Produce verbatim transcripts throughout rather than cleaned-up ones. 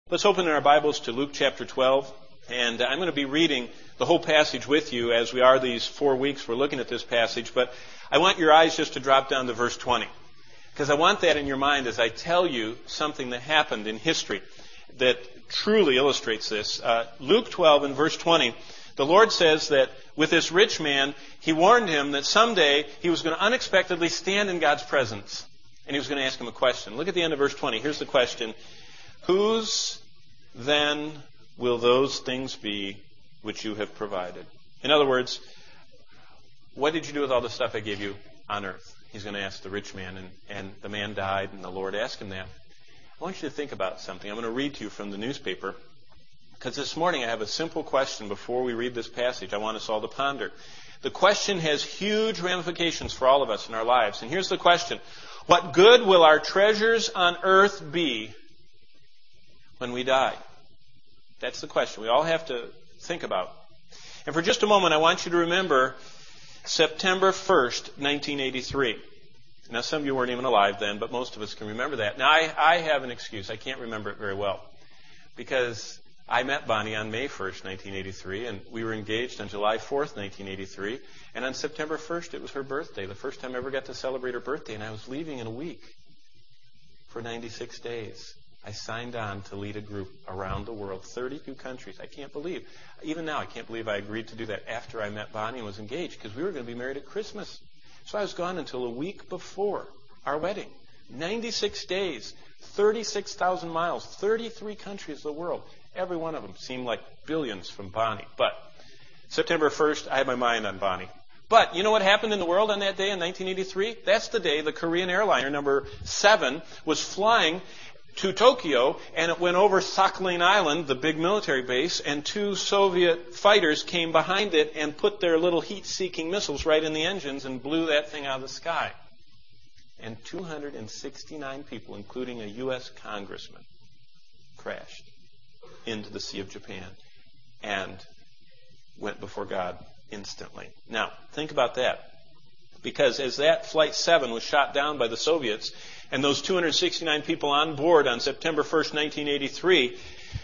Let's open our Bibles to Luke chapter twelve, and I'm going to be reading the whole passage with you as we are these four weeks. We're looking at this passage, but I want your eyes just to drop down to verse twenty, because I want that in your mind as I tell you something that happened in history that truly illustrates this. Uh, Luke twelve and verse twenty, the Lord says that with this rich man, He warned him that someday he was going to unexpectedly stand in God's presence, and He was going to ask him a question. Look at the end of verse twenty. Here's the question. Whose then will those things be which you have provided? In other words, what did you do with all the stuff I gave you on earth? He's going to ask the rich man, and, and the man died, and the Lord asked him that. I want you to think about something. I'm going to read to you from the newspaper, because this morning I have a simple question before we read this passage I want us all to ponder. The question has huge ramifications for all of us in our lives. And here's the question. What good will our treasures on earth be when we die? That's the question we all have to think about. And for just a moment, I want you to remember September first, nineteen eighty-three. Now, some of you weren't even alive then, but most of us can remember that. Now, I, I have an excuse. I can't remember it very well, because I met Bonnie on May first, nineteen eighty-three, and we were engaged on July fourth, nineteen eighty-three. And on September first, it was her birthday, the first time I ever got to celebrate her birthday, and I was leaving in a week for ninety-six days. I signed on to lead a group around the world, thirty-two countries. I can't believe, even now, I can't believe I agreed to do that after I met Bonnie and was engaged, because we were going to be married at Christmas. So I was gone until a week before our wedding. ninety-six days, thirty-six thousand miles, thirty-three countries of the world. Every one of them seemed like billions from Bonnie. But September first, I had my mind on Bonnie. But you know what happened in the world on that day in nineteen eighty-three? That's the day the Korean airliner number seven was flying to Tokyo, and it went over Sakhalin Island, the big military base, and two Soviet fighters came behind it and put their little heat-seeking missiles right in the engines and blew that thing out of the sky. And two hundred sixty-nine people, including a U S congressman, crashed into the Sea of Japan and went before God instantly. Now, think about that. Because as that Flight seven was shot down by the Soviets, and those two hundred sixty-nine people on board on September first, nineteen eighty-three,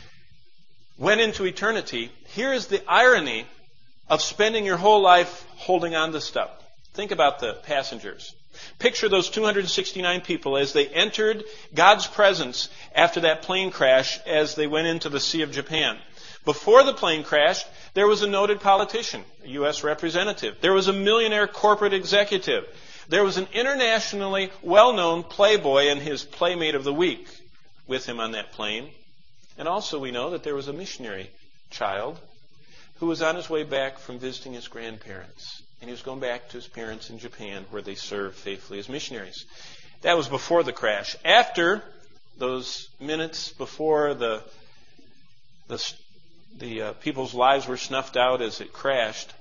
went into eternity, here is the irony of spending your whole life holding on to stuff. Think about the passengers. Picture those two hundred sixty-nine people as they entered God's presence after that plane crash as they went into the Sea of Japan. Before the plane crashed, there was a noted politician, a U S representative. There was a millionaire corporate executive. There was an internationally well-known playboy and his playmate of the week with him on that plane. And also we know that there was a missionary child who was on his way back from visiting his grandparents. And he was going back to his parents in Japan, where they served faithfully as missionaries. That was before the crash. After those minutes before the the The uh, people's lives were snuffed out as it crashed,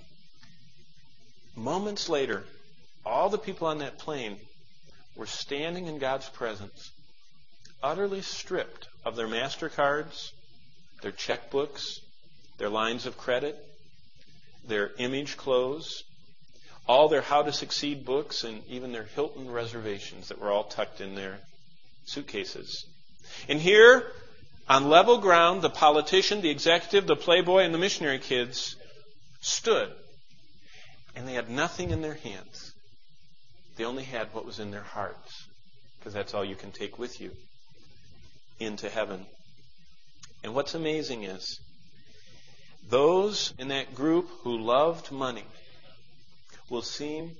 moments later, all the people on that plane were standing in God's presence, utterly stripped of their MasterCards, their checkbooks, their lines of credit, their image clothes, all their How to Succeed books, and even their Hilton reservations that were all tucked in their suitcases. And here, on level ground, the politician, the executive, the playboy, and the missionary kids stood. And they had nothing in their hands. They only had what was in their hearts. Because that's all you can take with you into heaven. And what's amazing is, those in that group who loved money will seem,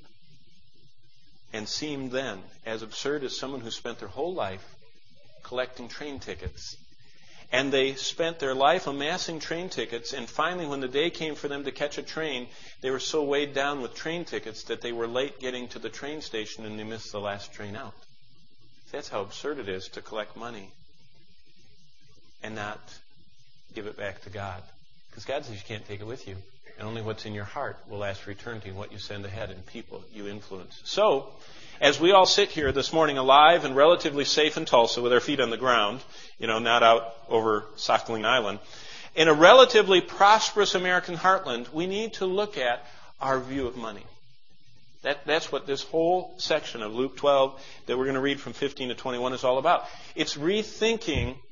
and seemed then, as absurd as someone who spent their whole life collecting train tickets. And they spent their life amassing train tickets, and finally when the day came for them to catch a train, they were so weighed down with train tickets that they were late getting to the train station and they missed the last train out. That's how absurd it is to collect money and not give it back to God. Because God says you can't take it with you. And only what's in your heart will last for eternity, and what you send ahead and people you influence. So, as we all sit here this morning alive and relatively safe in Tulsa with our feet on the ground, you know, not out over Sakhalin Island, in a relatively prosperous American heartland, we need to look at our view of money. That, that's what this whole section of Luke twelve that we're going to read from fifteen to twenty-one is all about. It's rethinking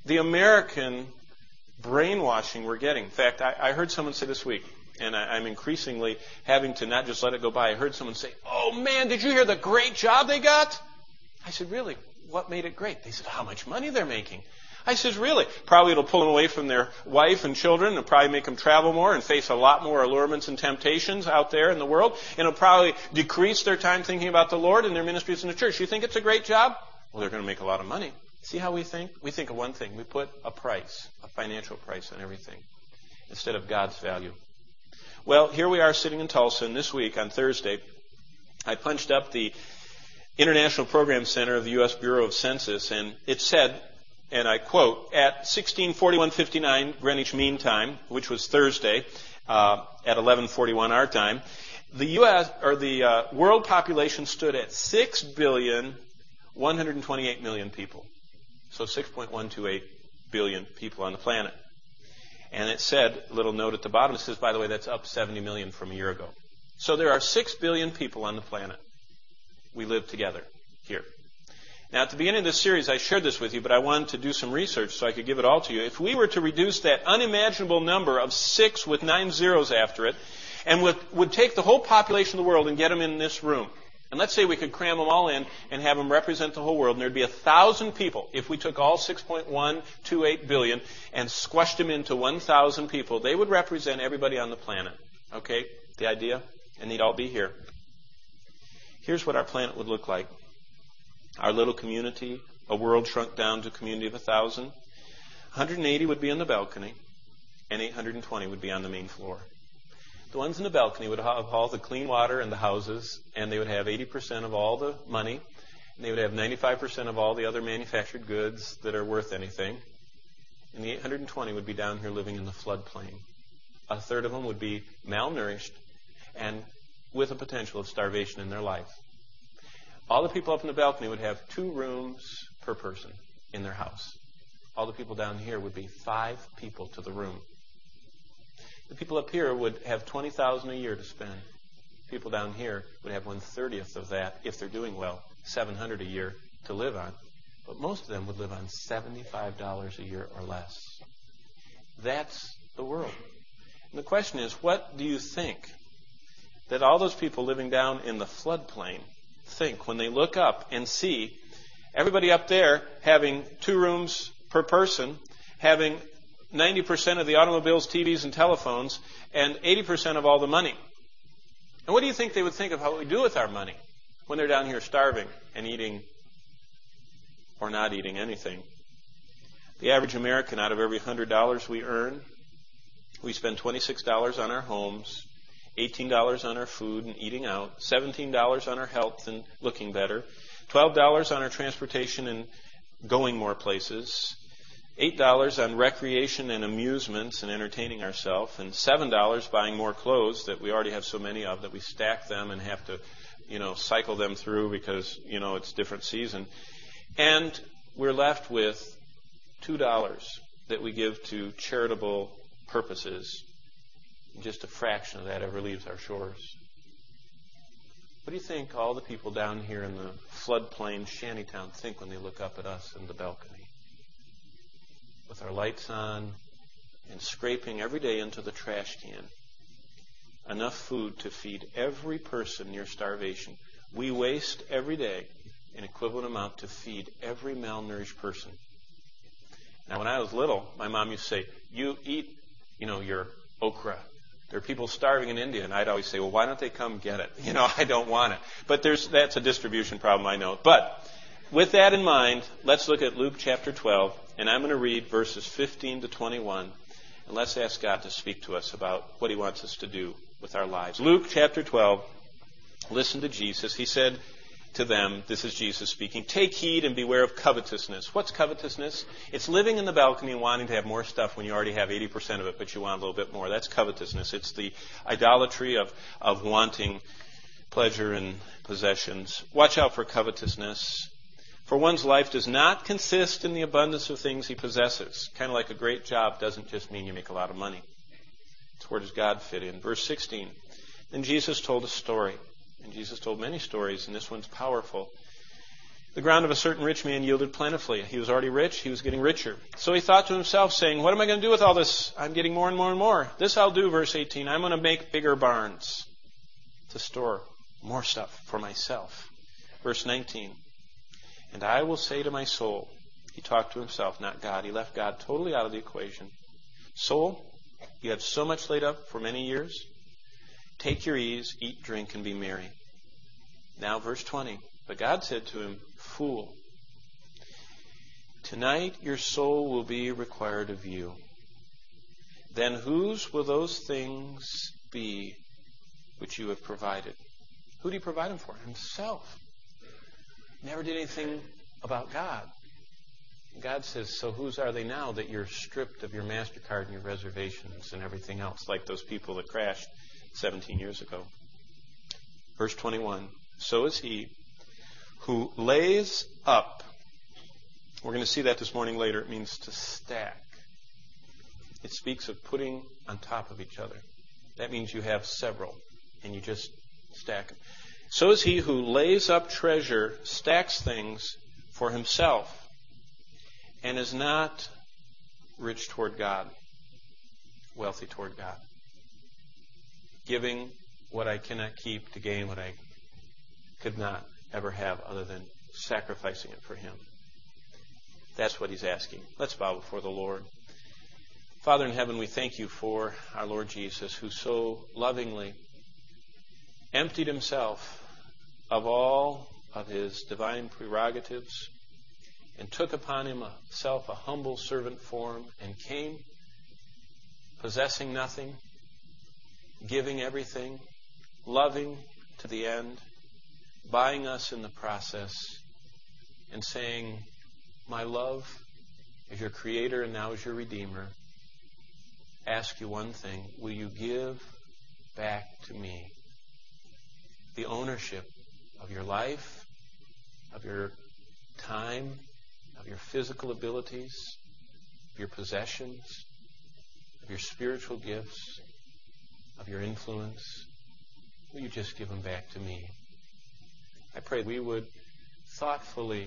the American brainwashing we're getting. In fact, I, I heard someone say this week, and I, I'm increasingly having to not just let it go by. I heard someone say, "Oh man, did you hear the great job they got?" I said, "Really? What made it great?" They said, "How much money they're making." I said, "Really? Probably it'll pull them away from their wife and children. It'll probably make them travel more and face a lot more allurements and temptations out there in the world. And it'll probably decrease their time thinking about the Lord and their ministries in the church. You think it's a great job? Well, they're going to make a lot of money." See how we think? We think of one thing. We put a price, a financial price on everything, instead of God's value. Well, here we are sitting in Tulsa, and this week on Thursday, I punched up the International Program Center of the U S Bureau of Census, and it said, and I quote, at sixteen forty-one fifty-nine Greenwich Mean Time, which was Thursday, uh, at eleven forty-one our time, the U S or the uh, world population stood at six billion one hundred twenty-eight million people. So six point one two eight billion people on the planet. And it said, a little note at the bottom, it says, by the way, that's up seventy million from a year ago. So there are six billion people on the planet. We live together here. Now, at the beginning of this series, I shared this with you, but I wanted to do some research so I could give it all to you. If we were to reduce that unimaginable number of six with nine zeros after it, and would, would take the whole population of the world and get them in this room, and let's say we could cram them all in and have them represent the whole world, and there'd be a thousand people. If we took all six point one two eight billion and squashed them into one thousand people, they would represent everybody on the planet. Okay? The idea? And they'd all be here. Here's what our planet would look like. Our little community, a world shrunk down to a community of a thousand. one hundred eighty would be in the balcony, and eight hundred twenty would be on the main floor. The ones in the balcony would have all the clean water in the houses, and they would have eighty percent of all the money, and they would have ninety-five percent of all the other manufactured goods that are worth anything. And the eight hundred twenty would be down here living in the floodplain. A third of them would be malnourished and with a potential of starvation in their life. All the people up in the balcony would have two rooms per person in their house. All the people down here would be five people to the room. The people up here would have twenty thousand dollars a year to spend. People down here would have one thirtieth of that, if they're doing well, seven hundred dollars a year to live on. But most of them would live on seventy-five dollars a year or less. That's the world. And the question is, what do you think that all those people living down in the floodplain think when they look up and see everybody up there having two rooms per person, having ninety percent of the automobiles, T Vs, and telephones, and eighty percent of all the money? And what do you think they would think of how we do with our money when they're down here starving and eating or not eating anything? The average American, out of every one hundred dollars we earn, we spend twenty-six dollars on our homes, eighteen dollars on our food and eating out, seventeen dollars on our health and looking better, twelve dollars on our transportation and going more places, eight dollars on recreation and amusements and entertaining ourselves, and seven dollars buying more clothes that we already have so many of that we stack them and have to, you know, cycle them through because, you know, it's different season. And we're left with two dollars that we give to charitable purposes. Just a fraction of that ever leaves our shores. What do you think all the people down here in the floodplain shantytown think when they look up at us in the balcony? With our lights on and scraping every day into the trash can enough food to feed every person near starvation. We waste every day an equivalent amount to feed every malnourished person. Now, when I was little, my mom used to say, you eat, you know, your okra. There are people starving in India, and I'd always say, well, why don't they come get it? You know, I don't want it. But there's that's a distribution problem, I know. But with that in mind, let's look at Luke chapter twelve, and I'm going to read verses fifteen to twenty-one, and let's ask God to speak to us about what He wants us to do with our lives. Luke chapter twelve, listen to Jesus. He said to them, this is Jesus speaking, take heed and beware of covetousness. What's covetousness? It's living in the balcony and wanting to have more stuff when you already have eighty percent of it, but you want a little bit more. That's covetousness. It's the idolatry of, of wanting pleasure and possessions. Watch out for covetousness. For one's life does not consist in the abundance of things he possesses. Kind of like a great job doesn't just mean you make a lot of money. It's where does God fit in? Verse sixteen. Then Jesus told a story. And Jesus told many stories, and this one's powerful. The ground of a certain rich man yielded plentifully. He was already rich. He was getting richer. So he thought to himself, saying, what am I going to do with all this? I'm getting more and more and more. This I'll do, verse eighteen. I'm going to make bigger barns to store more stuff for myself. Verse nineteen. And I will say to my soul, he talked to himself, not God. He left God totally out of the equation. Soul, you have so much laid up for many years. Take your ease, eat, drink, and be merry. Now, verse twenty. But God said to him, fool, tonight your soul will be required of you. Then whose will those things be which you have provided? Who did he provide them for? Himself. Never did anything about God. God says, so whose are they now that you're stripped of your MasterCard and your reservations and everything else, like those people that crashed seventeen years ago? Verse twenty-one, so is he who lays up. We're going to see that this morning later. It means to stack. It speaks of putting on top of each other. That means you have several, and you just stack them. So is he who lays up treasure, stacks things for himself, and is not rich toward God, wealthy toward God. Giving what I cannot keep to gain what I could not ever have other than sacrificing it for him. That's what he's asking. Let's bow before the Lord. Father in heaven, we thank you for our Lord Jesus, who so lovingly emptied himself of all of his divine prerogatives and took upon himself a humble servant form and came possessing nothing, giving everything, loving to the end, buying us in the process, and saying, my love, as your creator and now as your redeemer, ask you one thing. Will you give back to me the ownership of your life, of your time, of your physical abilities, of your possessions, of your spiritual gifts, of your influence? Will you just give them back to me? I pray we would thoughtfully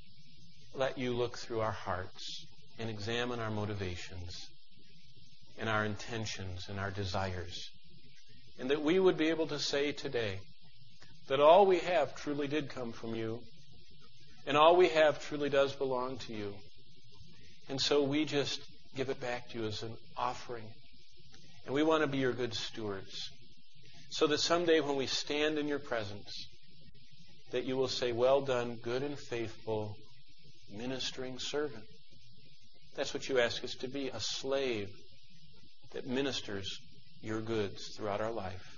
let you look through our hearts and examine our motivations and our intentions and our desires. And that we would be able to say today that all we have truly did come from you, and all we have truly does belong to you. And so we just give it back to you as an offering. And we want to be your good stewards, so that someday when we stand in your presence, that you will say, well done, good and faithful ministering servant. That's what you ask us to be, a slave that ministers your goods throughout our life.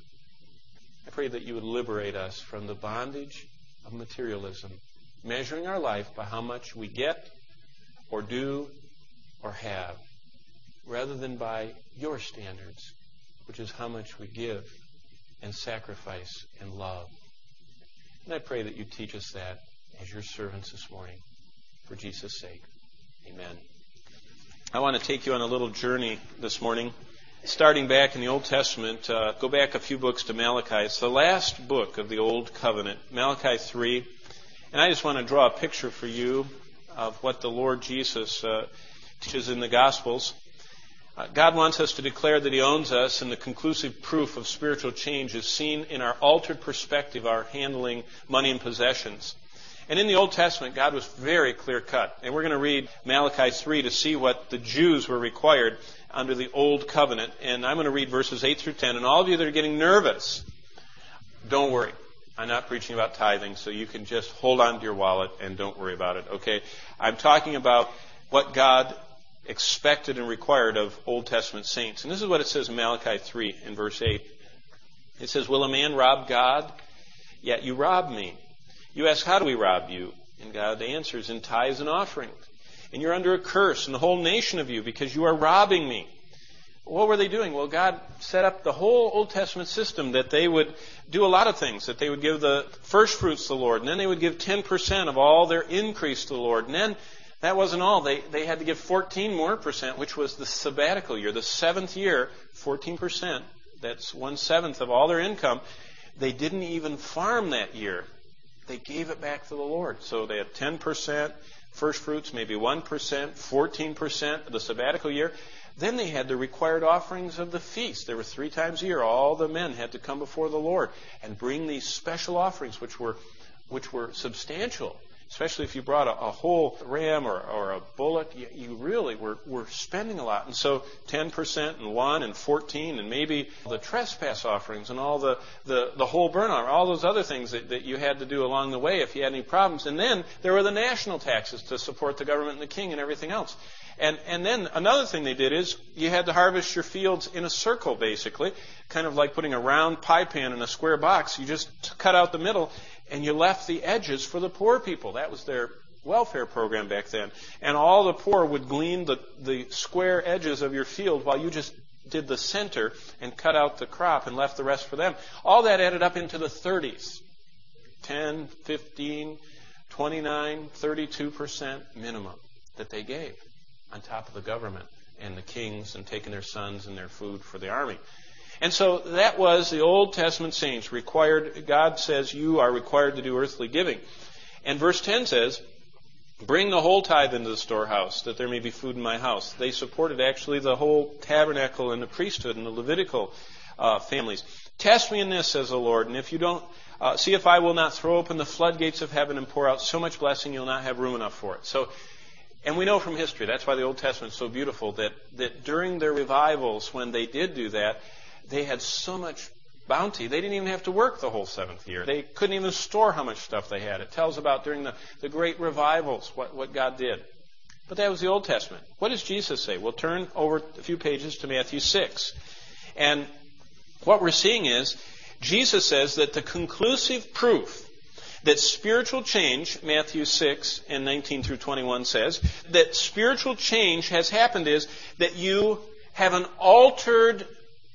I pray that you would liberate us from the bondage of materialism, measuring our life by how much we get or do or have, rather than by your standards, which is how much we give and sacrifice and love. And I pray that you teach us that as your servants this morning, for Jesus' sake. Amen. I want to take you on a little journey this morning. Starting back in the Old Testament, uh, go back a few books to Malachi. It's the last book of the Old Covenant, Malachi three. And I just want to draw a picture for you of what the Lord Jesus uh, teaches in the Gospels. Uh, God wants us to declare that he owns us, and the conclusive proof of spiritual change is seen in our altered perspective, our handling money and possessions. And in the Old Testament, God was very clear-cut. And we're going to read Malachi three to see what the Jews were required under the Old Covenant. And I'm going to read verses eight through ten. And all of you that are getting nervous, don't worry. I'm not preaching about tithing, so you can just hold on to your wallet and don't worry about it, okay? I'm talking about what God expected and required of Old Testament saints. And this is what it says in Malachi three in verse eight. It says, will a man rob God? Yet you rob me. You ask, how do we rob you? And God answers, in tithes and offerings. And you're under a curse, and the whole nation of you, because you are robbing me. What were they doing? Well, God set up the whole Old Testament system that they would do a lot of things, that they would give the first fruits to the Lord, and then they would give ten percent of all their increase to the Lord. And then that wasn't all. They, they had to give fourteen more percent, which was the sabbatical year, the seventh year, fourteen percent. That's one-seventh of all their income. They didn't even farm that year. they gave it back to the Lord. So they had ten percent first fruits, maybe one percent, fourteen percent of the sabbatical year. Then they had the required offerings of the feast. There were three times a year. All the men had to come before the Lord and bring these special offerings, which were which were substantial. Especially if you brought a, a whole ram or, or a bullock, you, you really were, were spending a lot. And so ten percent and one and fourteen and maybe the trespass offerings and all the, the, the whole burnt offering, all those other things that, that you had to do along the way if you had any problems. And then there were the national taxes to support the government and the king and everything else. And and then another thing they did is you had to harvest your fields in a circle, basically, kind of like putting a round pie pan in a square box. You just cut out the middle, and you left the edges for the poor people. That was their welfare program back then. And all the poor would glean the, the square edges of your field while you just did the center and cut out the crop and left the rest for them. All that added up into the thirties. ten, fifteen, twenty-nine, thirty-two percent minimum that they gave on top of the government and the kings and taking their sons and their food for the army. And so that was the Old Testament saints required. God says you are required to do earthly giving. And verse ten says, bring the whole tithe into the storehouse, that there may be food in my house. They supported actually the whole tabernacle and the priesthood and the Levitical uh, families. Test me in this, says the Lord, and if you don't, uh, see if I will not throw open the floodgates of heaven and pour out so much blessing you'll not have room enough for it. So, and we know from history, that's why the Old Testament is so beautiful, that, that during their revivals, when they did do that, they had so much bounty, they didn't even have to work the whole seventh year. They couldn't even store how much stuff they had. It tells about during the, the great revivals what, what God did. But that was the Old Testament. What does Jesus say? We'll turn over a few pages to Matthew six. And what we're seeing is, Jesus says that the conclusive proof that spiritual change, Matthew six and nineteen through twenty-one says, that spiritual change has happened is that you have an altered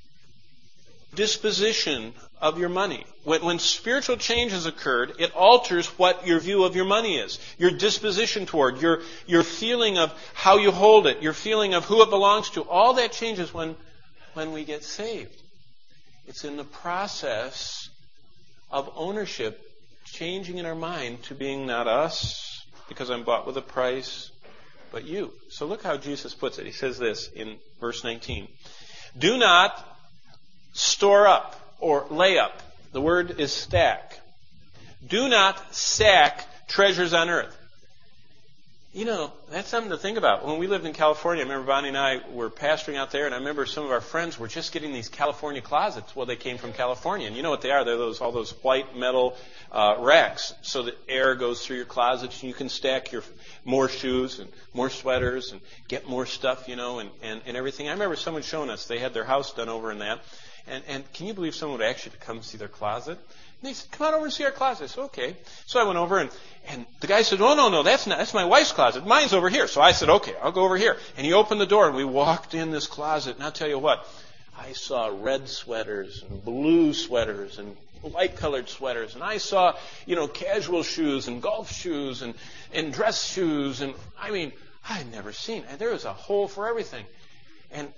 disposition of your money. When, when spiritual change has occurred, it alters what your view of your money is. Your disposition toward, your, your feeling of how you hold it, your feeling of who it belongs to. All that changes when, when we get saved. It's in the process of ownership changing in our mind to being not us, because I'm bought with a price, but you. So look how Jesus puts it. He says this in verse nineteen. Do not store up or lay up. The word is stack. Do not stack treasures on earth. You know, that's something to think about. When we lived in California, I remember Bonnie and I were pastoring out there, and I remember some of our friends were just getting these California closets. Well, they came from California, and you know what they are. They're those all those white metal uh, racks, so that air goes through your closets, and you can stack your more shoes and more sweaters and get more stuff, you know, and, and, and everything. I remember someone showing us. They had their house done over in that. And, and can you believe someone would actually come see their closet? And they said, come on over and see our closet. I said, okay. So I went over, and, and the guy said, oh, no, no, that's not, that's my wife's closet. Mine's over here. So I said, okay, I'll go over here. And he opened the door, and we walked in this closet. And I'll tell you what, I saw red sweaters and blue sweaters and light-colored sweaters. And I saw, you know, casual shoes and golf shoes and, and dress shoes. And, I mean, I had never seen. And there was a hole for everything. And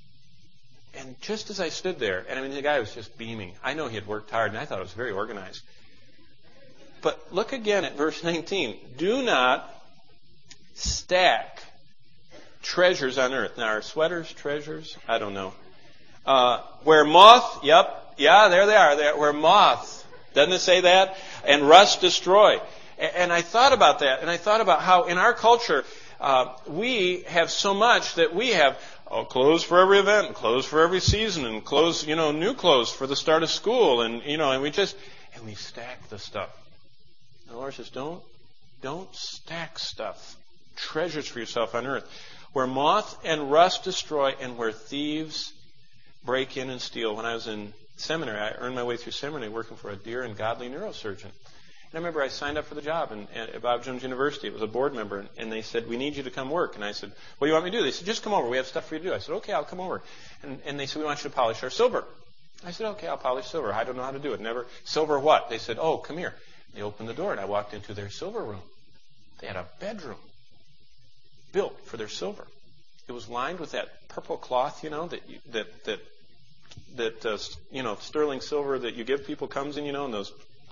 And just as I stood there, and I mean, the guy was just beaming. I know he had worked hard, and I thought it was very organized. But look again at verse nineteen. Do not stack treasures on earth. Now, are sweaters treasures? I don't know. Uh, where moth, yep, yeah, there they are. There, where moth, doesn't it say that? And rust destroy. And, and I thought about that, and I thought about how in our culture, uh, we have so much that we have Oh, clothes for every event, and clothes for every season, and clothes, you know, new clothes for the start of school, and you know, and we just and we stack the stuff. And the Lord says, don't, don't stack stuff, treasures for yourself on earth, where moth and rust destroy, and where thieves break in and steal. When I was in seminary, I earned my way through seminary working for a dear and godly neurosurgeon. And I remember I signed up for the job in, at Bob Jones University. It was a board member, and, and they said, we need you to come work. And I said, what do you want me to do? They said, just come over. We have stuff for you to do. I said, okay, I'll come over. And, and they said, we want you to polish our silver. I said, okay, I'll polish silver. I don't know how to do it. Never. Silver what? They said, oh, come here. They opened the door, and I walked into their silver room. They had a bedroom built for their silver. It was lined with that purple cloth, you know, that you, that that that uh, you know, sterling silver that you give people comes in, you know, in those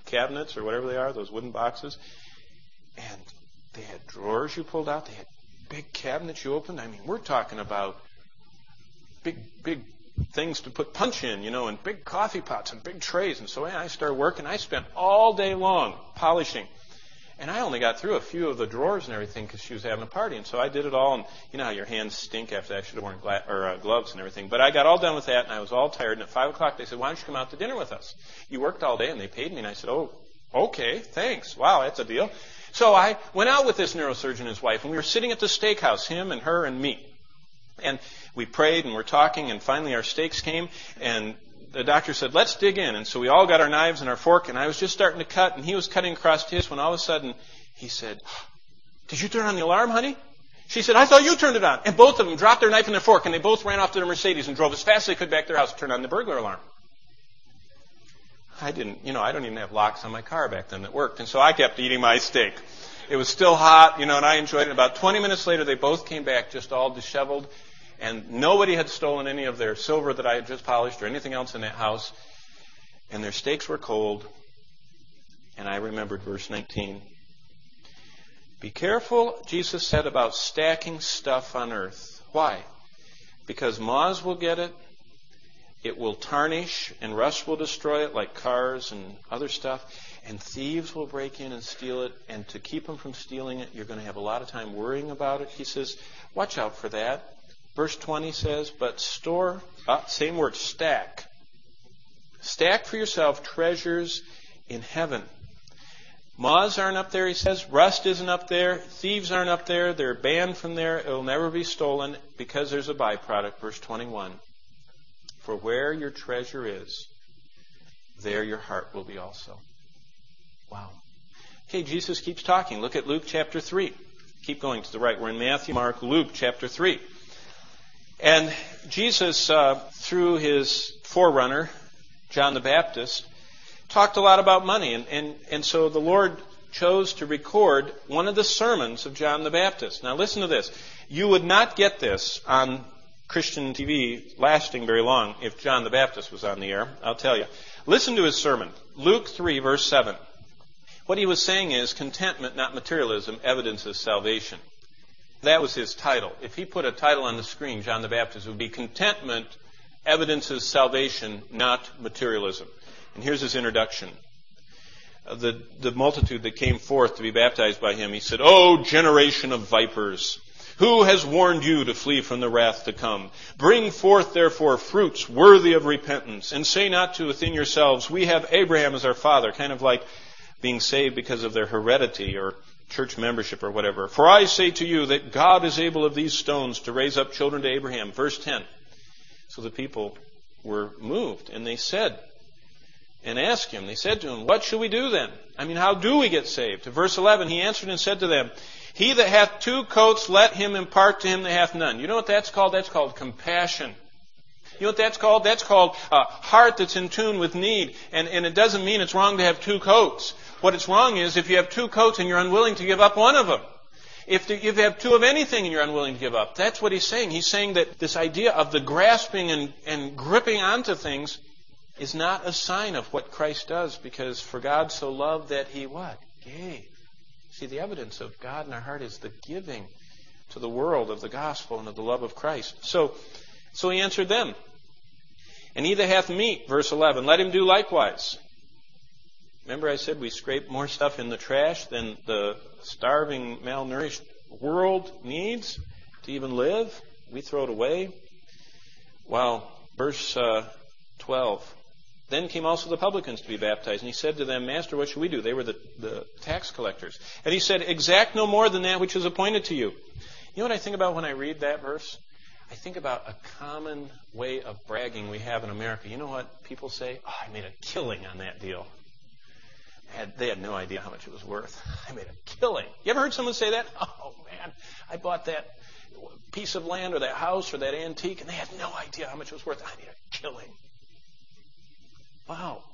cabinets or whatever they are, those wooden boxes. And they had drawers you pulled out. They had big cabinets you opened. I mean, we're talking about big, big things to put punch in, you know, and big coffee pots and big trays. And so yeah, I started working. I spent all day long polishing. And I only got through a few of the drawers and everything because she was having a party. And so I did it all. And you know how your hands stink after that. I should have worn gla- or, uh, gloves and everything. But I got all done with that, and I was all tired. And at five o'clock, they said, why don't you come out to dinner with us? You worked all day, and they paid me. And I said, oh, okay, thanks. Wow, that's a deal. So I went out with this neurosurgeon and his wife, and we were sitting at the steakhouse, him and her and me. And we prayed, and we're talking, and finally our steaks came, and the doctor said, let's dig in. And so we all got our knives and our fork, and I was just starting to cut, and he was cutting across his when all of a sudden he said, did you turn on the alarm, honey? She said, I thought you turned it on. And both of them dropped their knife and their fork, and they both ran off to their Mercedes and drove as fast as they could back to their house to turn on the burglar alarm. I didn't, you know, I don't even have locks on my car back then that worked. And so I kept eating my steak. It was still hot, you know, and I enjoyed it. About twenty minutes later, they both came back just all disheveled. And nobody had stolen any of their silver that I had just polished or anything else in that house. And their steaks were cold. And I remembered verse nineteen. Be careful, Jesus said, about stacking stuff on earth. Why? Because moths will get it. It will tarnish and rust will destroy it like cars and other stuff. And thieves will break in and steal it. And to keep them from stealing it, you're going to have a lot of time worrying about it. He says, watch out for that. Verse twenty says, but store, uh, same word, stack. Stack for yourself treasures in heaven. Moths aren't up there, he says. Rust isn't up there. Thieves aren't up there. They're banned from there. It will never be stolen because there's a byproduct. Verse twenty-one. For where your treasure is, there your heart will be also. Wow. Okay, Jesus keeps talking. Look at Luke chapter three. Keep going to the right. We're in Matthew, Mark, Luke chapter three. And Jesus, uh, through his forerunner, John the Baptist, talked a lot about money. And, and, and so the Lord chose to record one of the sermons of John the Baptist. Now listen to this. You would not get this on Christian T V lasting very long if John the Baptist was on the air. I'll tell you. Listen to his sermon. Luke three, verse seven. What he was saying is contentment, not materialism, evidences salvation. That was his title. If he put a title on the screen, John the Baptist, it would be Contentment Evidences Salvation, Not Materialism. And here's his introduction. The, the multitude that came forth to be baptized by him, he said, O generation of vipers, who has warned you to flee from the wrath to come? Bring forth, therefore, fruits worthy of repentance, and say not to within yourselves, we have Abraham as our father, kind of like being saved because of their heredity or church membership or whatever. For I say to you that God is able of these stones to raise up children to Abraham. Verse ten. So the people were moved, and they said, and asked him, they said to him, what shall we do then? I mean, how do we get saved? To verse eleven, he answered and said to them, he that hath two coats, let him impart to him that hath none. You know what that's called? That's called compassion. You know what that's called? That's called a heart that's in tune with need. And, and it doesn't mean it's wrong to have two coats. What it's wrong is if you have two coats and you're unwilling to give up one of them. If, the, if you have two of anything and you're unwilling to give up. That's what he's saying. He's saying that this idea of the grasping and, and gripping onto things is not a sign of what Christ does, because for God so loved that he what? Gave. See, the evidence of God in our heart is the giving to the world of the gospel and of the love of Christ. So, so he answered them. And he that hath meat, verse eleven, let him do likewise. Remember I said we scrape more stuff in the trash than the starving, malnourished world needs to even live. We throw it away. Well, verse uh, twelve. Then came also the publicans to be baptized. And he said to them, Master, what shall we do? They were the, the tax collectors. And he said, exact no more than that which is appointed to you. You know what I think about when I read that verse? I think about a common way of bragging we have in America. You know what people say? Oh, I made a killing on that deal. They had, they had no idea how much it was worth. I made a killing. You ever heard someone say that? Oh, man, I bought that piece of land or that house or that antique, and they had no idea how much it was worth. I made a killing. Wow.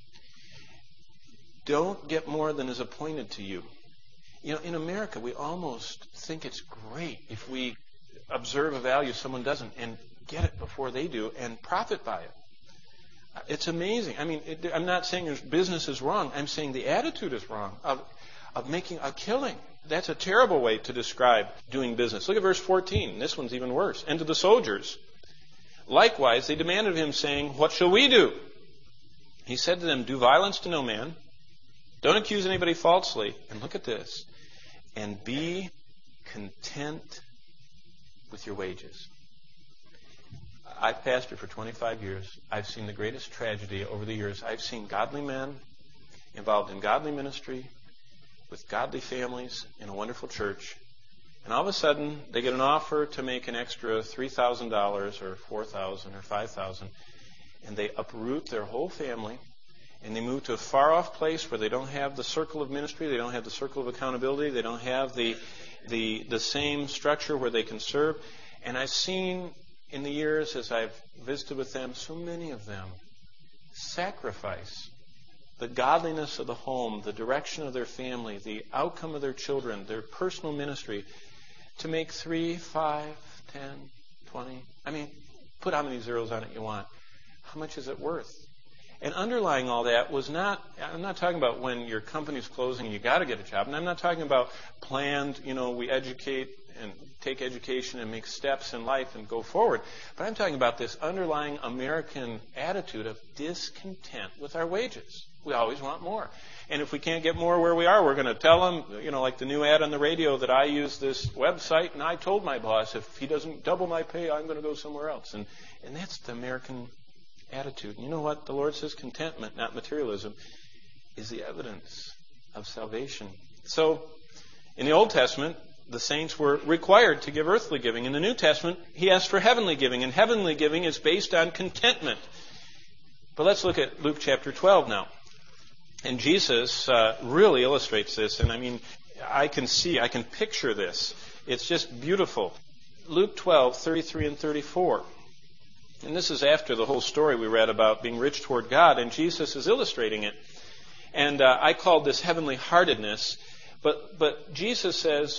Don't get more than is appointed to you. You know, in America, we almost think it's great if we observe a value someone doesn't and get it before they do and profit by it. It's amazing. I mean, it, I'm not saying your business is wrong. I'm saying the attitude is wrong of, of making a killing. That's a terrible way to describe doing business. Look at verse fourteen. This one's even worse. And to the soldiers, likewise, they demanded of him, saying, what shall we do? He said to them, do violence to no man. Don't accuse anybody falsely. And look at this. And be content with your wages. I've pastored for twenty-five years. I've seen the greatest tragedy over the years. I've seen godly men involved in godly ministry with godly families in a wonderful church. And all of a sudden, they get an offer to make an extra three thousand dollars or four thousand dollars or five thousand dollars. And they uproot their whole family. And they move to a far-off place where they don't have the circle of ministry. They don't have the circle of accountability. They don't have the the the same structure where they can serve. And I've seen in the years as I've visited with them, so many of them sacrifice the godliness of the home, the direction of their family, the outcome of their children, their personal ministry to make three, five, ten, twenty. I mean, put how many zeros on it you want. How much is it worth? And underlying all that was not, I'm not talking about when your company's closing and you got to get a job. And I'm not talking about planned, you know, we educate and take education and make steps in life and go forward. But I'm talking about this underlying American attitude of discontent with our wages. We always want more. And if we can't get more where we are, we're going to tell them, you know, like the new ad on the radio that I use this website and I told my boss if he doesn't double my pay, I'm going to go somewhere else. And, and that's the American attitude. And you know what? The Lord says contentment, not materialism, is the evidence of salvation. So, in the Old Testament, the saints were required to give earthly giving. In the New Testament, he asked for heavenly giving, and heavenly giving is based on contentment. But let's look at Luke chapter twelve now. And Jesus uh, really illustrates this, and I mean, I can see, I can picture this. It's just beautiful. Luke twelve, thirty-three and thirty-four. And this is after the whole story we read about being rich toward God, and Jesus is illustrating it. And uh, I called this heavenly heartedness. But but Jesus says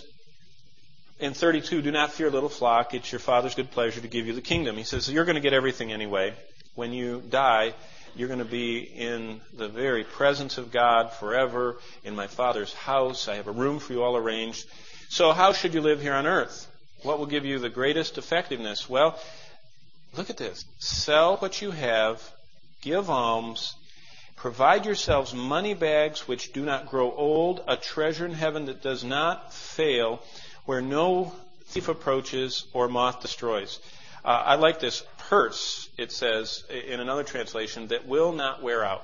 in thirty-two, do not fear, little flock. It's your Father's good pleasure to give you the kingdom. He says, you're going to get everything anyway. When you die, you're going to be in the very presence of God forever, in my Father's house. I have a room for you all arranged. So how should you live here on earth? What will give you the greatest effectiveness? Well, look at this. Sell what you have, give alms, provide yourselves money bags which do not grow old, a treasure in heaven that does not fail, where no thief approaches or moth destroys. Uh, I like this purse, it says in another translation, that will not wear out.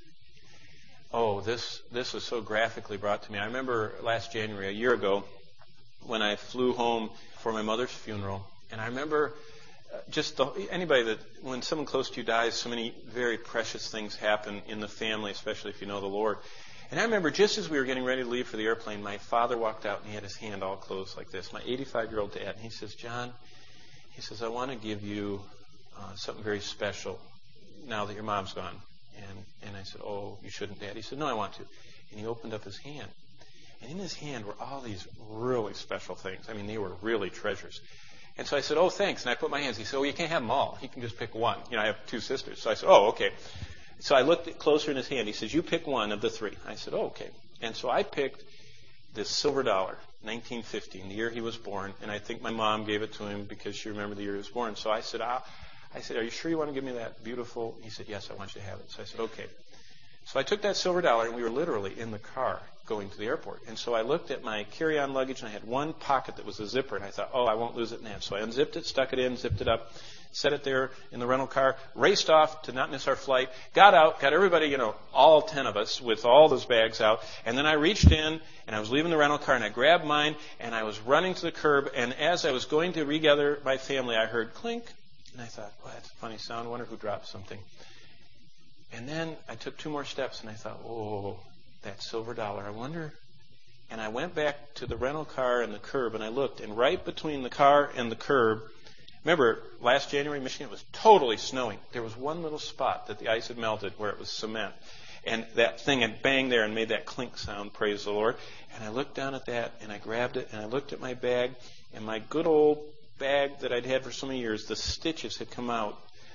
Oh, this this was so graphically brought to me. I remember last January, a year ago, when I flew home for my mother's funeral, and I remember just the, anybody that, when someone close to you dies, so many very precious things happen in the family, especially if you know the Lord. And I remember just as we were getting ready to leave for the airplane, my father walked out and he had his hand all closed like this, my eighty-five-year-old dad. And he says, John, he says, I want to give you uh, something very special now that your mom's gone. And, and I said, oh, you shouldn't, Dad. He said, no, I want to. And he opened up his hand. And in his hand were all these really special things. I mean, they were really treasures. And so I said, oh, thanks. And I put my hands. He said, oh, you can't have them all. He can just pick one. You know, I have two sisters. So I said, oh, okay. So I looked closer in his hand. He says, you pick one of the three. I said, oh, okay. And so I picked this silver dollar, nineteen fifteen, the year he was born. And I think my mom gave it to him because she remembered the year he was born. So I said, ah, I said, are you sure you want to give me that beautiful? He said, yes, I want you to have it. So I said, okay. So I took that silver dollar, and we were literally in the car going to the airport. And so I looked at my carry-on luggage, and I had one pocket that was a zipper, and I thought, oh, I won't lose it in that. So I unzipped it, stuck it in, zipped it up, set it there in the rental car, raced off to not miss our flight, got out, got everybody, you know, all ten of us with all those bags out, and then I reached in, and I was leaving the rental car, and I grabbed mine, and I was running to the curb, and as I was going to regather my family, I heard clink, and I thought, well, that's a funny sound. I wonder who dropped something. And then I took two more steps, and I thought, oh, that silver dollar. I wonder. And I went back to the rental car and the curb, and I looked, and right between the car and the curb, remember, last January, Michigan, it was totally snowing. There was one little spot that the ice had melted where it was cement. And that thing had banged there and made that clink sound, praise the Lord. And I looked down at that, and I grabbed it, and I looked at my bag, and my good old bag that I'd had for so many years, the stitches had come out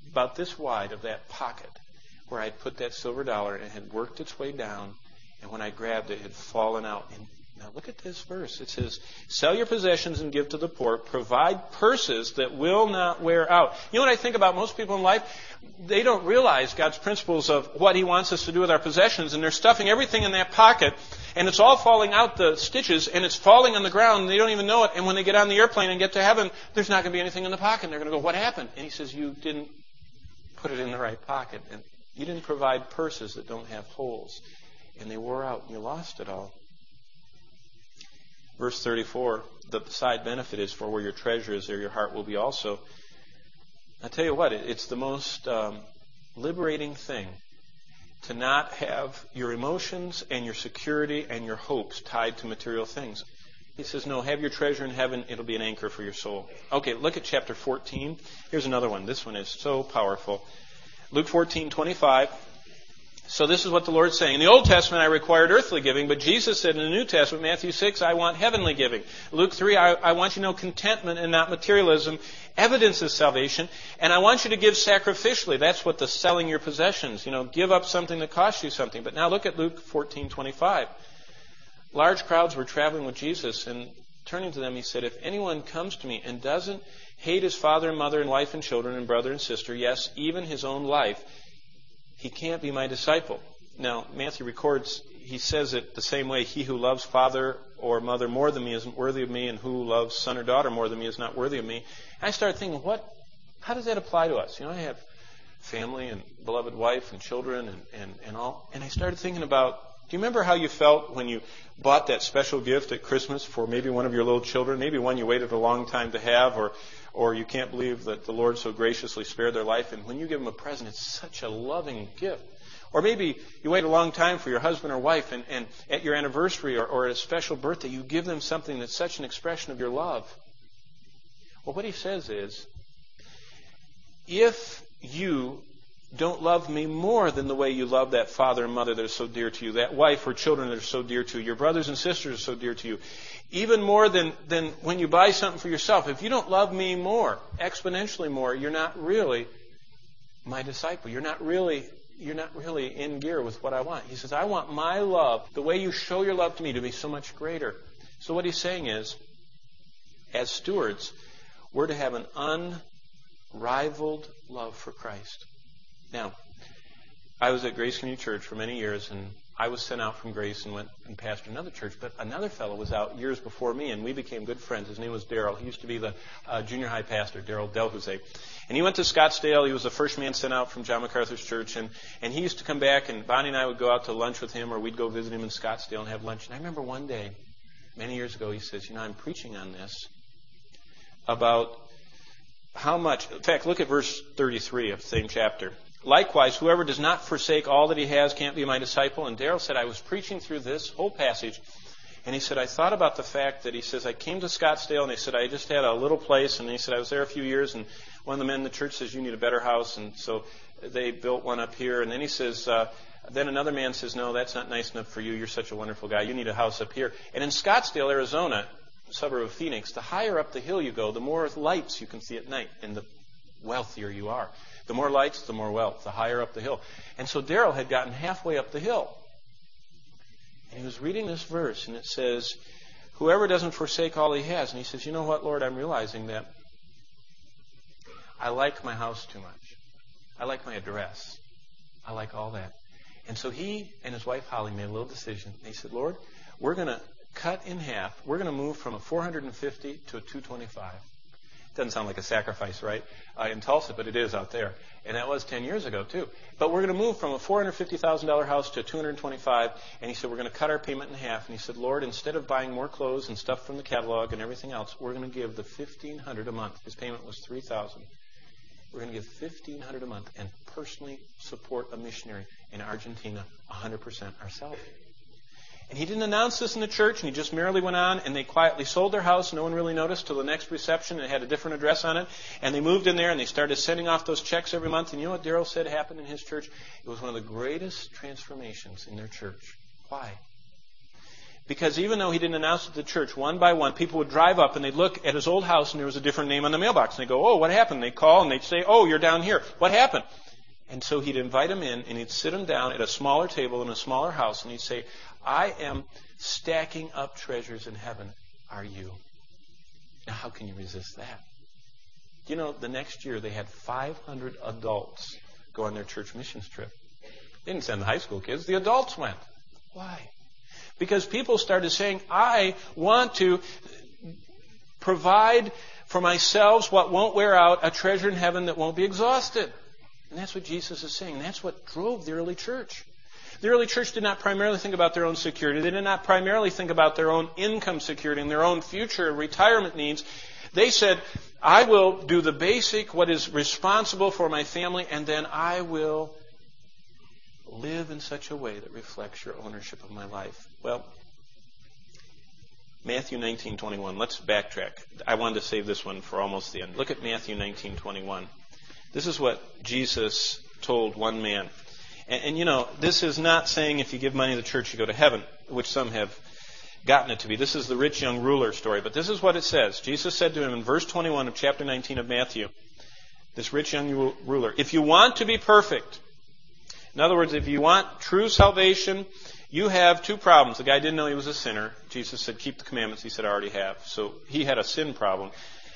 about this wide of that pocket where I'd put that silver dollar, and it had worked its way down, and when I grabbed it, it had fallen out. And now look at this verse. It says, sell your possessions and give to the poor. Provide purses that will not wear out. You know what I think about most people in life? They don't realize God's principles of what He wants us to do with our possessions, and they're stuffing everything in that pocket, and it's all falling out the stitches, and it's falling on the ground, and they don't even know it. And when they get on the airplane and get to heaven, there's not going to be anything in the pocket. And they're going to go, what happened? And He says, you didn't put it in the right pocket, and you didn't provide purses that don't have holes, and they wore out, and you lost it all. Verse thirty-four, the side benefit is, for where your treasure is, there your heart will be also. I tell you what, it's the most um, liberating thing to not have your emotions and your security and your hopes tied to material things. He says, no, have your treasure in heaven. It'll be an anchor for your soul. Okay, look at chapter fourteen. Here's another one. This one is so powerful. Luke fourteen twenty-five. So this is what the Lord's saying. In the Old Testament, I required earthly giving, but Jesus said in the New Testament, Matthew six, I want heavenly giving. Luke three, I, I want you to know contentment and not materialism evidences salvation. And I want you to give sacrificially. That's what the selling your possessions. You know, give up something that costs you something. But now look at Luke fourteen twenty-five. Large crowds were traveling with Jesus, and turning to them, He said, if anyone comes to me and doesn't hate his father and mother and wife and children and brother and sister, yes, even his own life, he can't be my disciple. Now, Matthew records, he says it the same way, he who loves father or mother more than me isn't worthy of me, and who loves son or daughter more than me is not worthy of me. And I started thinking, what? How does that apply to us? You know, I have family and beloved wife and children and, and, and all. And I started thinking about, do you remember how you felt when you bought that special gift at Christmas for maybe one of your little children, maybe one you waited a long time to have, or or you can't believe that the Lord so graciously spared their life, and when you give them a present, it's such a loving gift. Or maybe you wait a long time for your husband or wife, and, and at your anniversary or, or at a special birthday, you give them something that's such an expression of your love. Well, what he says is, if you don't love me more than the way you love that father and mother that are so dear to you, that wife or children that are so dear to you, your brothers and sisters are so dear to you, even more than, than when you buy something for yourself, if you don't love me more, exponentially more, you're not really my disciple. You're not really, you're not really in gear with what I want. He says, I want my love, the way you show your love to me, to be so much greater. So what he's saying is, as stewards, we're to have an unrivaled love for Christ. Now, I was at Grace Community Church for many years, and I was sent out from Grace and went and pastored another church. But another fellow was out years before me, and we became good friends. His name was Daryl. He used to be the uh, junior high pastor, Daryl Delhouze. And he went to Scottsdale. He was the first man sent out from John MacArthur's church. And, and he used to come back, and Bonnie and I would go out to lunch with him, or we'd go visit him in Scottsdale and have lunch. And I remember one day, many years ago, he says, you know, I'm preaching on this about how much. In fact, look at verse thirty-three of the same chapter. Likewise, whoever does not forsake all that he has can't be my disciple. And Daryl said, I was preaching through this whole passage, and he said, I thought about the fact that, he says, I came to Scottsdale, and he said, I just had a little place, and he said, I was there a few years, and one of the men in the church says, you need a better house, and so they built one up here. And then he says, uh, then another man says, no, that's not nice enough for you. You're such a wonderful guy. You need a house up here. And in Scottsdale, Arizona, a suburb of Phoenix, the higher up the hill you go, the more lights you can see at night, and the wealthier you are. The more lights, the more wealth, the higher up the hill. And so Daryl had gotten halfway up the hill. And he was reading this verse, and it says, whoever doesn't forsake all he has. And he says, you know what, Lord, I'm realizing that I like my house too much. I like my address. I like all that. And so he and his wife, Holly, made a little decision. They said, Lord, we're going to cut in half. We're going to move from a four hundred fifty to a two twenty-five. Doesn't sound like a sacrifice, right, uh, in Tulsa, but it is out there. And that was ten years ago, too. But we're going to move from a four hundred fifty thousand dollars house to a two hundred twenty-five thousand dollars. And he said, we're going to cut our payment in half. And he said, Lord, instead of buying more clothes and stuff from the catalog and everything else, we're going to give the fifteen hundred dollars a month. His payment was three thousand dollars. We're going to give fifteen hundred dollars a month and personally support a missionary in Argentina one hundred percent ourselves. And he didn't announce this in the church, and he just merely went on, and they quietly sold their house. No one really noticed till the next reception. It had a different address on it. And they moved in there, and they started sending off those checks every month. And you know what Daryl said happened in his church? It was one of the greatest transformations in their church. Why? Because even though he didn't announce it to the church, one by one, people would drive up and they'd look at his old house and there was a different name on the mailbox. And they'd go, oh, what happened? They'd call and they'd say, oh, you're down here. What happened? And so he'd invite them in and he'd sit them down at a smaller table in a smaller house and he'd say, I am stacking up treasures in heaven. Are you? Now, how can you resist that? You know, the next year they had five hundred adults go on their church missions trip. They didn't send the high school kids. The adults went. Why? Because people started saying, I want to provide for myself what won't wear out, a treasure in heaven that won't be exhausted. And that's what Jesus is saying. That's what drove the early church. The early church did not primarily think about their own security. They did not primarily think about their own income security and their own future retirement needs. They said, I will do the basic, what is responsible for my family, and then I will live in such a way that reflects your ownership of my life. Well, Matthew nineteen twenty-one. Let's backtrack. I wanted to save this one for almost the end. Look at Matthew nineteen twenty-one. This is what Jesus told one man. And, and you know, this is not saying if you give money to the church you go to heaven, which some have gotten it to be. This is the rich young ruler story. But this is what it says. Jesus said to him in verse twenty-one of chapter nineteen of Matthew, this rich young ruler, if you want to be perfect, in other words, if you want true salvation, you have two problems. The guy didn't know he was a sinner. Jesus said, keep the commandments. He said, I already have. So he had a sin problem.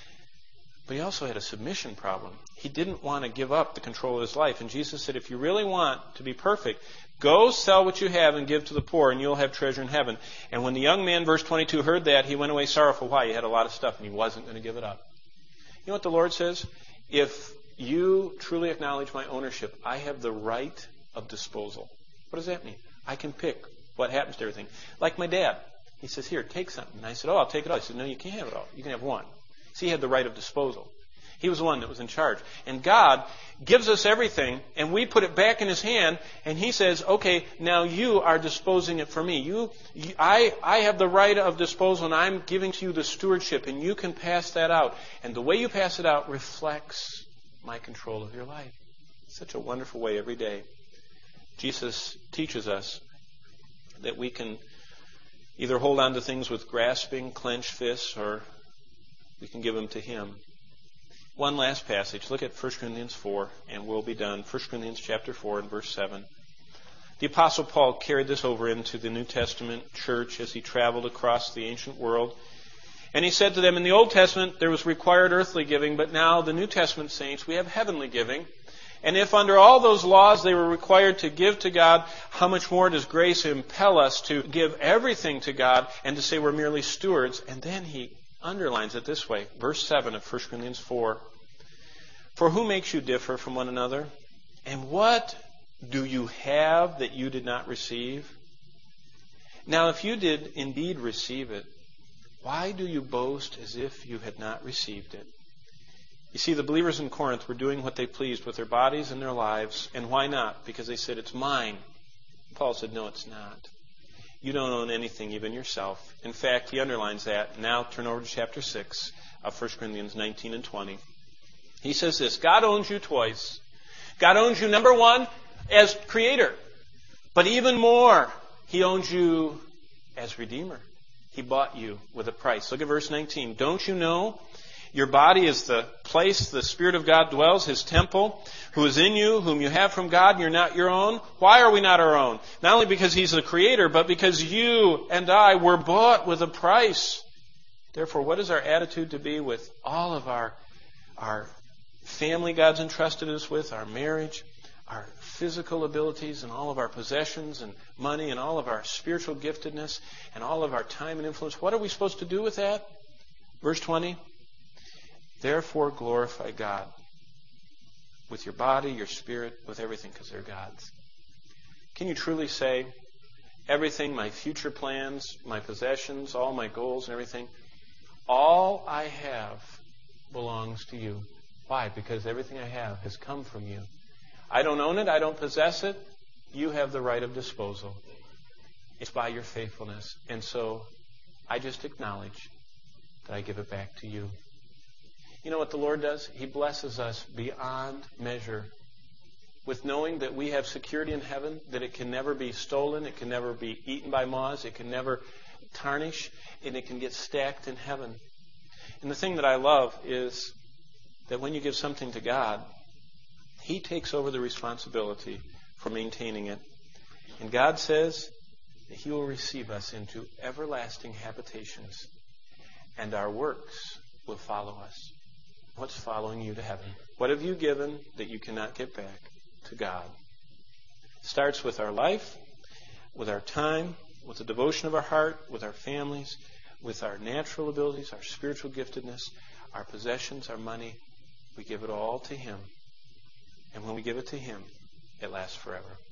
But he also had a submission problem. He didn't want to give up the control of his life. And Jesus said, if you really want to be perfect, go sell what you have and give to the poor, and you'll have treasure in heaven. And when the young man, verse twenty-two, heard that, he went away sorrowful. Why? He had a lot of stuff, and he wasn't going to give it up. You know what the Lord says? If you truly acknowledge my ownership, I have the right of disposal. What does that mean? I can pick what happens to everything. Like my dad. He says, here, take something. And I said, oh, I'll take it all. He said, no, you can't have it all. You can have one. See, he had the right of disposal. He was the one that was in charge. And God gives us everything, and we put it back in his hand, and he says, okay, now you are disposing it for me. You, you I, I have the right of disposal, and I'm giving to you the stewardship, and you can pass that out. And the way you pass it out reflects my control of your life. It's such a wonderful way every day. Jesus teaches us that we can either hold on to things with grasping, clenched fists, or we can give them to him. One last passage. Look at First Corinthians four, and we'll be done. First Corinthians chapter four and verse seven. The Apostle Paul carried this over into the New Testament church as he traveled across the ancient world. And he said to them, in the Old Testament there was required earthly giving, but now the New Testament saints, we have heavenly giving. And if under all those laws they were required to give to God, how much more does grace impel us to give everything to God and to say we're merely stewards? And then he underlines it this way, verse seven of First Corinthians four. For who makes you differ from one another? And what do you have that you did not receive? Now if you did indeed receive it, why do you boast as if you had not received it? You see, the believers in Corinth were doing what they pleased with their bodies and their lives. And why not? Because they said, it's mine. Paul said, no, it's not. You don't own anything, even yourself. In fact, he underlines that. Now turn over to chapter six of First Corinthians nineteen and twenty. He says this, God owns you twice. God owns you, number one, as creator. But even more, he owns you as redeemer. He bought you with a price. Look at verse nineteen. Don't you know? Your body is the place the Spirit of God dwells, his temple, who is in you, whom you have from God, and you're not your own. Why are we not our own? Not only because he's the creator, but because you and I were bought with a price. Therefore, what is our attitude to be with all of our, our family God's entrusted us with, our marriage, our physical abilities, and all of our possessions and money, and all of our spiritual giftedness, and all of our time and influence? What are we supposed to do with that? Verse twenty. Therefore, glorify God with your body, your spirit, with everything, because they're God's. Can you truly say, everything, my future plans, my possessions, all my goals and everything, all I have belongs to you? Why? Because everything I have has come from you. I don't own it. I don't possess it. You have the right of disposal. It's by your faithfulness. And so I just acknowledge that I give it back to you. You know what the Lord does? He blesses us beyond measure with knowing that we have security in heaven, that it can never be stolen, it can never be eaten by moths, it can never tarnish, and it can get stacked in heaven. And the thing that I love is that when you give something to God, He takes over the responsibility for maintaining it. And God says that He will receive us into everlasting habitations, and our works will follow us. What's following you to heaven? What have you given that you cannot get back to God? It starts with our life, with our time, with the devotion of our heart, with our families, with our natural abilities, our spiritual giftedness, our possessions, our money. We give it all to Him. And when we give it to Him, it lasts forever.